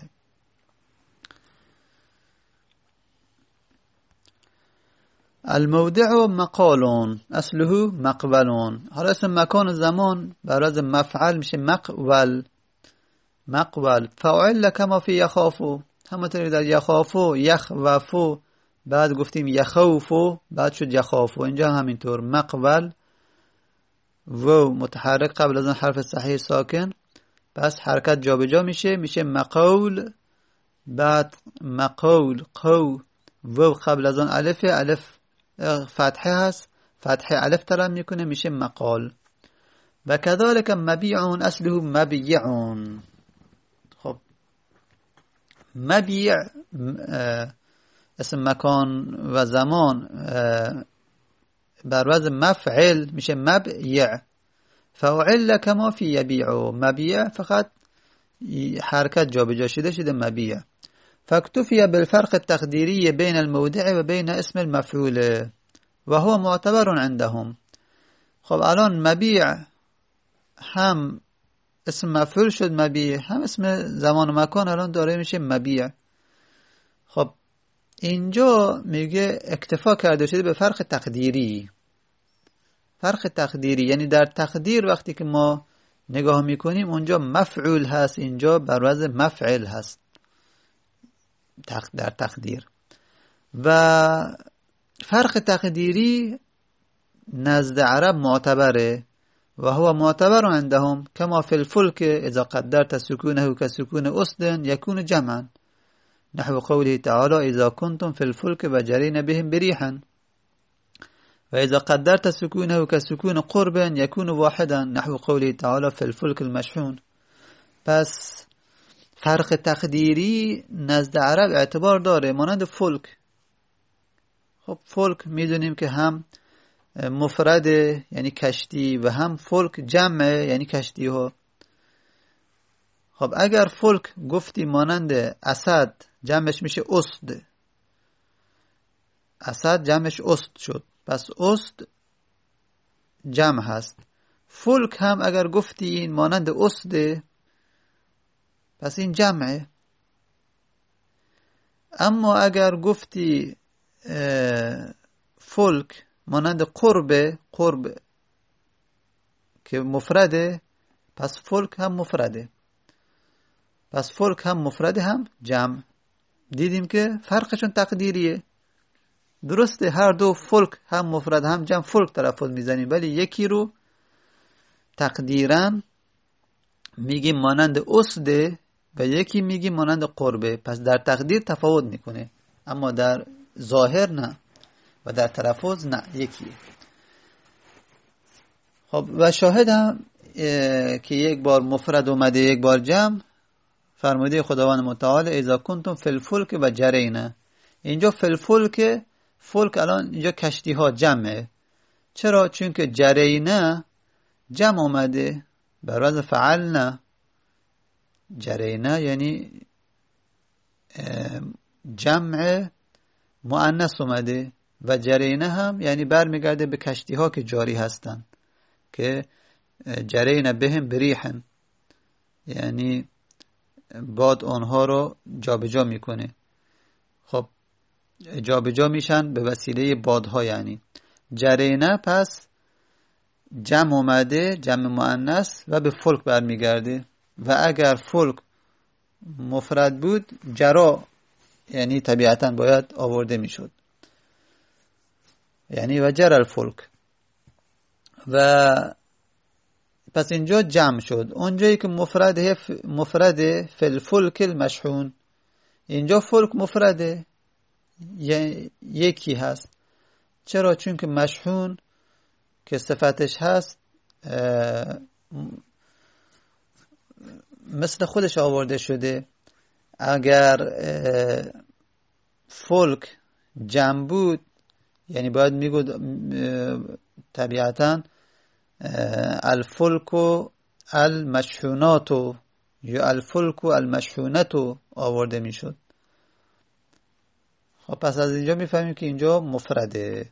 الموضع مقالون اصله مقبلون. حالا اسم مکان و زمان برای مفعل میشه مقبل، مقبل. فاعل کما فی یخافو، همونطوری در یخافو یخوفو، بعد گفتیم یخوفو بعد شد یخافو، اینجا همینطور مقبل و متحرک قبل از اون حرف صحیح ساکن، پس حرکت جابجا میشه میشه مقول، بعد مقول قو و قبل از اون الف، الف فتحه هست، فتحه الف طلب میکنه میشه مقال. و كذلك مبيعون اصله مبيعون. خب مبيع اسم مکان و زمان بر وزن مفعل میشه مبيع. فاعل كما في يبيع، مبيع فقط حرکت جابجا شده شده مبيع. فاكتفي بالفرق التقديري بين الموضع وبين اسم المفعول وهو معتبر عندهم. خب الان مبيع هم اسم مفعول شد مبیع، هم اسم زمان و مکان الان داره میشه مبیع. خب اینجا میگه اکتفا کرده شده به فرق تقدیری. فرق تقدیری یعنی در تقدیر وقتی که ما نگاه میکنیم اونجا مفعول هست، اینجا بر وزن مفعل هست در تقدیر. و فرق تقدیری نزد عرب معتبره و هو معتبر عندهم كما في الفلك اذا قدرت سكونه كسكون اسد يكون جمعا نحو قوله تعالى اذا كنتم في الفلك وجرين بهم بريحا وإذا قدرت سكونه كسكون قرب يكون واحدا نحو قوله تعالى في الفلك المشحون. پس فرق تقدیری نزد عرب اعتبار داره مانند فلک. خب فلک میدونیم که هم مفرده یعنی کشتی و هم فلک جمعه یعنی کشتی ها. خب اگر فلک گفتی مانند اسد جمعش میشه اسد، اسد جمعش اسد شد، پس اسد جمع هست. فلک هم اگر گفتی این مانند اسده پس این جمعه. اما اگر گفتی فلک مانند قربه، قرب که مفرده، پس فلک هم مفرده، پس فلک هم مفرده هم جمع. دیدیم که فرقشون تقدیریه. درسته هر دو فلک هم مفرد هم جمع فلک تلفظ میزنیم، ولی یکی رو تقدیرن میگیم مانند اسده و یکی میگیم مانند قربه. پس در تقدیر تفاوت میکنه اما در ظاهر نه و در تلفظ نه، یکیه. خب و شاهد هم که یک بار مفرد اومده یک بار جمع فرموده خداوند متعال اذا کنتم فی الفلک و جرینا. اینجا فی الفلک، فلک الان اینجا کشتی ها جمعه. چرا؟ چون که جرینا جمع اومده بر وزن فعلنا. جرینا یعنی جمع مؤنث اومده و جرینا هم یعنی برمیگرده به کشتی ها که جاری هستن که جرینا بهم بریحن، یعنی باد آنها رو جابجا میکنه. خب جابجا میشن به وسیله بادها، یعنی جرینا پس جمع اومده جمع مؤنث و به فلک برمیگرده. و اگر فلک مفرد بود جرا یعنی طبیعتا باید آورده میشد، یعنی و جر الفلک. و پس اینجا جمع شد. اونجایی که مفرده مفرده فی الفلک المشحون، اینجا فلک مفرده یکی هست. چرا؟ چون که مشحون که صفتش هست مثل خودش آورده شده. اگر فلک جمع بود یعنی باید میگو طبیعتا الفلک المشحونات یا الفلک المشحونت آورده میشد. خب پس از اینجا میفهمیم که اینجا مفرده.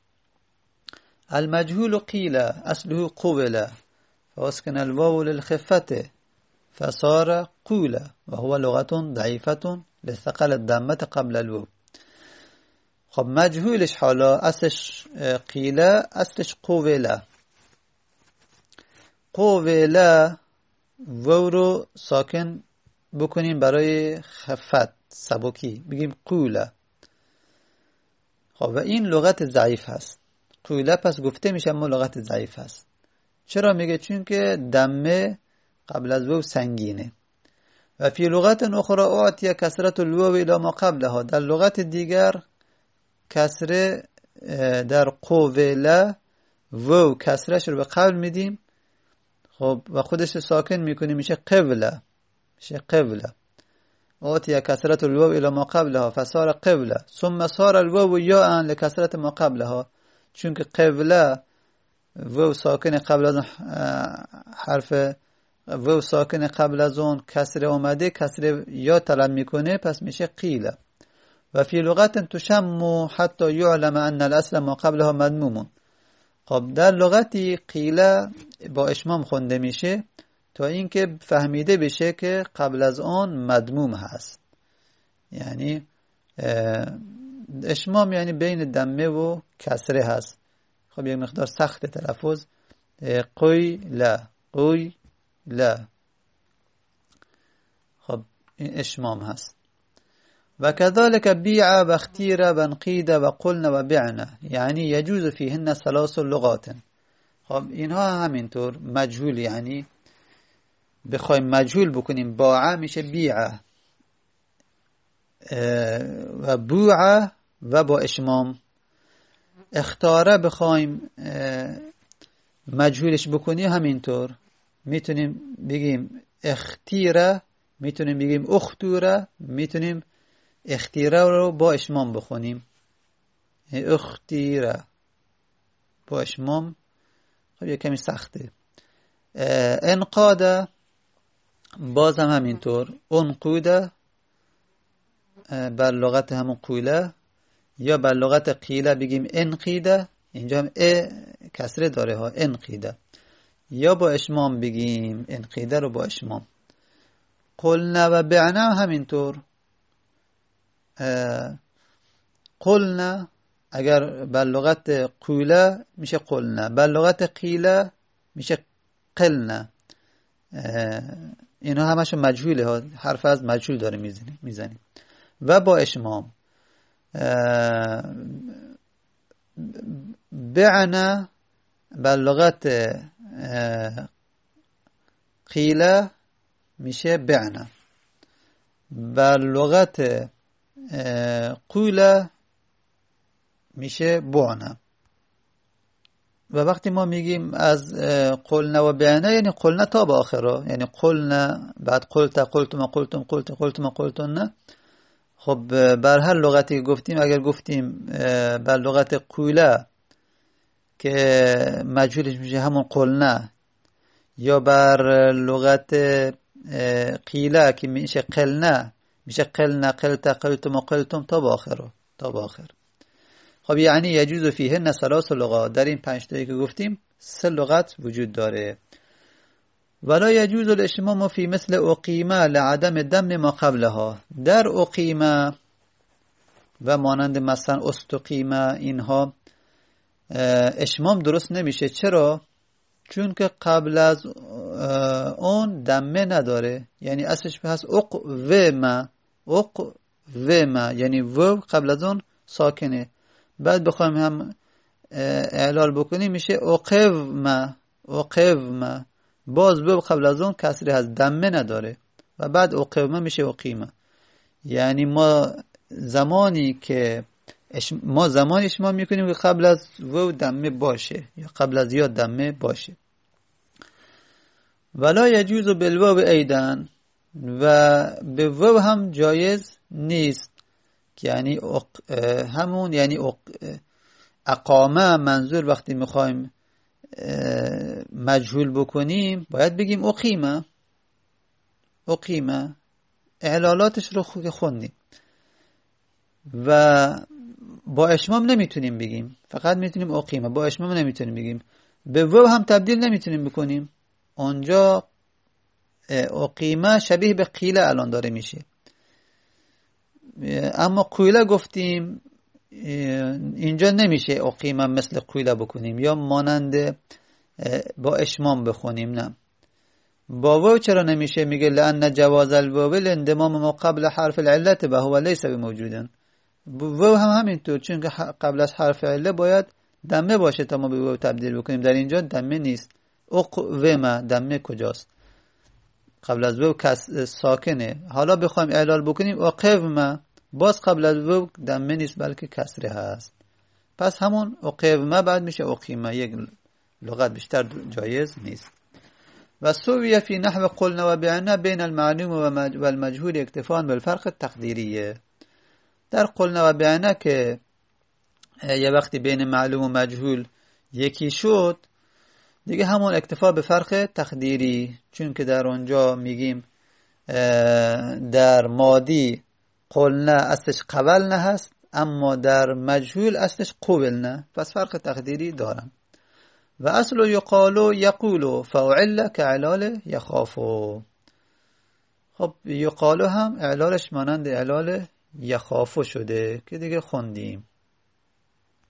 المجهول قیل اصله قوله فاسکن الواو للخفته فصار قوله و هو لغة ضعیفة لثقل الضمه قبل الواو. خب مجهولش حالا اصلش قیله، اصلش قوله. قوله واو رو ساکن بکنیم برای خفت سبکی بگیم قوله. خب و این لغت ضعیف هست. قوله پس گفته میشه اما لغت ضعیف هست. چرا میگه؟ چون که دمه قبل از واو سنگینه. و فی لغت اخرى اعطی کسرت الواو الى ما قبلها، در لغت دیگر کسره در قوله واو کسرش رو به قبل میدیم خب و خودش ساکن میکنیم میشه قبله، میشه قبله. اعطی کسرت الواو الى ما قبلها فصار قبله ثم صار الواو یاء لکسرت ما قبلها. چون که قبله واو ساکن قبل از حرف واو ساکن قبل از اون کسره اومده، کسره یا طلب میکنه پس میشه قیله. و فی لغت تشم حتی یعلم ان الاصل ما قبلها مضموم. خب در لغتی قیله با اشمام خونده میشه تا اینکه فهمیده بشه که قبل از آن مدموم هست. یعنی اشمام یعنی بین دمه و کسره هست. خب یک مقدار سخت تلفظ. قوی لا قوی لا. خب این اشمام هست. و كذلك بیع و اختیر و انقید و قلن و بعنا، یعنی یجوز فیهن ثلاث لغات. خب اینها همینطور مجهول، یعنی بخوایم مجهول بکنیم باع میشه بیع و بوع و با اشمام. اختاره بخوایم مجهولش بکنیم همینطور میتونیم بگیم اختیره، میتونیم بگیم اختوره، میتونیم اختیره رو با اشمام بخونیم اختیره با اشمام. خب یه کمی سخته. انقاده باز هم همینطور انقوده بر لغت همون قوله، یا بر لغت قیله بگیم انقیده، اینجا هم ا کسره داره ها انقیده، یا با اشمام بگیم انقیده رو با اشمام. قلنا و بعنا همینطور. قلنا اگر بر لغت قوله میشه قلنا، بر لغت قیله میشه قلنا. اینا همشون مجهوله ها، حرف از مجهول داره میزنیم میزنیم. و با اشمام بعنا بر لغت قیله میشه بعنا، بر لغت قوله میشه بعنا. و وقتی ما میگیم از قلنا و بعنا یعنی قلنا تا به آخره، یعنی قلنا بعد قلت قلتم قلتم قلت قلتم قلتن. خب بر هر لغتی گفتیم، اگر گفتیم بر لغت قوله که مجهولش میشه همون قلنا، یا بر لغت قیله که میشه قلنا میشه قلنا قلت قلتم قلتم تا به آخره تا به آخر. خب یعنی یجوز فیهن ثلاث لغات، در این پنج تایی که گفتیم سه لغت وجود داره. ولا یجوز الاشمام فی مثل اقیمه لعدم دم ما قبلها، در اقیمه و مانند مثلا استقیمه اینها اشمام درست نمیشه. چرا؟ چون که قبل از اون دمه نداره، یعنی اصلش هست اقوما اقوما، یعنی و قبل از اون ساکنه. بعد بخوایم هم اعلال بکنیم میشه اقوما اقوما، باز و قبل از اون کسری هست دمه نداره و بعد اقوما میشه اقیمه. یعنی ما زمانی که ما زمانی اشمام میکنیم که قبل از و دمه باشه یا قبل از یا دمه باشه. ولا یجوز بالواو ایدن، و به واو هم جایز نیست، یعنی همون یعنی اقامه منظور وقتی میخوایم مجهول بکنیم باید بگیم اقیمه اقیمه، اعلالاتش رو خوندیم. و با اشمام نمیتونیم بگیم، فقط میتونیم اقیمه، با اشمام نمیتونیم بگیم. به واو هم تبدیل نمیتونیم بکنیم، اونجا اقیمه شبیه به قیله الان داره میشه. اما قیله گفتیم اینجا نمیشه اقیمه مثل قیله بکنیم یا مانند با اشمام بخونیم، نه. با واو چرا نمیشه؟ میگه لأن جواز الواو لانضمام ما قبل حرف العلت به هو لیس بموجودن. واو هم همینطور، چون که قبل از حرف عله باید دمه باشه تا ما به واو تبدیل بکنیم، در اینجا دمه نیست. اقوما دمه کجاست؟ قبل از واو کس ساکنه. حالا بخوایم اعلال بکنیم اقوما، باز قبل از واو دمه نیست بلکه کسره هست. پس همون اقوما بعد میشه اقیمه، یک لغت بیشتر جایز نیست. و سویه فی نحو قلنا و بعنا بین المعلوم و المجهول اکتفاء بالفرق التقدیریه. در قلنا و بعنا که یه وقتی بین معلوم و مجهول یکی شد دیگه همون اکتفا به فرق تقدیری، چون که در اونجا میگیم در ماضی قلنا اصلش قبلنا هست، اما در مجهول اصلش قبلنا، پس فرق تقدیری دارن. و اصل یقالو یقولو فاعل کعلال یخافو. خب یقالو هم اعلالش مانند اعلال یخافو شده که دیگه خوندیم.